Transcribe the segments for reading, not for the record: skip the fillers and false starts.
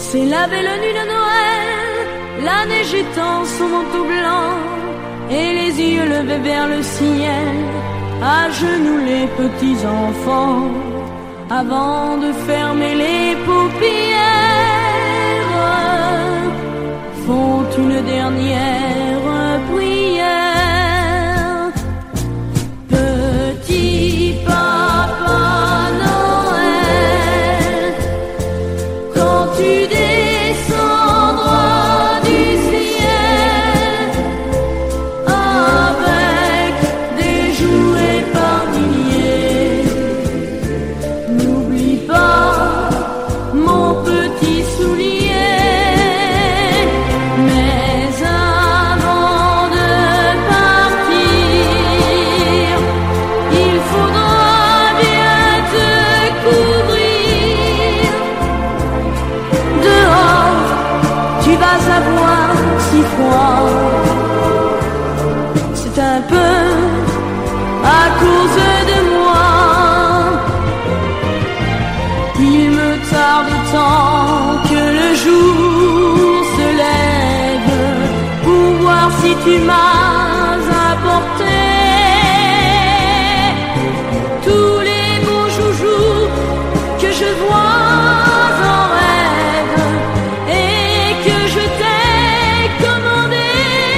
C'est la belle nuit de Noël, la neige étend son manteau blanc, et les yeux levés vers le ciel, à genoux les petits enfants, avant de fermer les paupières, font une dernière prière. Petit papa Noël, quand tu descendras du ciel, avec des jouets par milliers, n'oublie pas mon petit soulier. Mais avant de partir, il faudra bien te couvrir. Dehors, tu vas avoir si froid. C'est un peu à cause de moi. Il me tarde tant que le jour se lève pour voir si tu m'as apporté tous les beaux joujoux que je vois en rêve et que je t'ai commandé.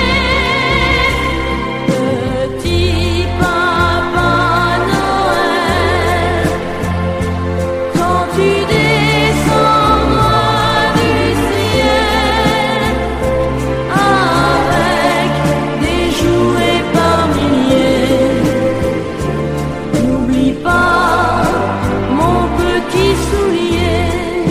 Petit papa Noël, quand tu descendras du ciel, avec des jouets par milliers, n'oublie pas mon petit soulier.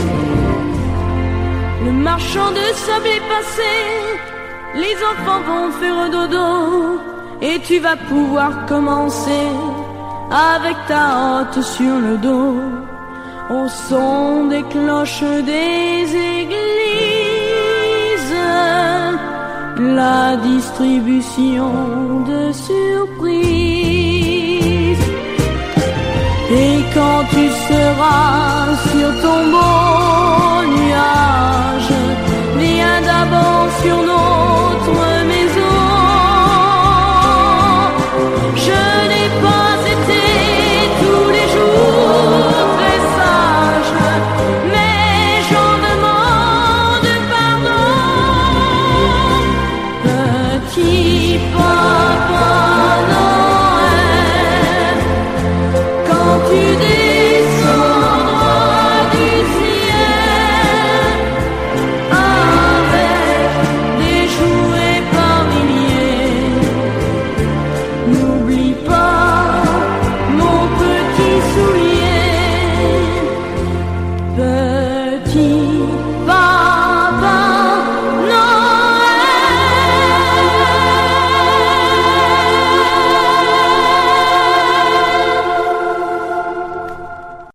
Le marchand de sable est passé, les enfants vont faire dodo, et tu vas pouvoir commencer avec ta hotte sur le dos, au son des cloches des églises, la distribution de surprises. Et quand tu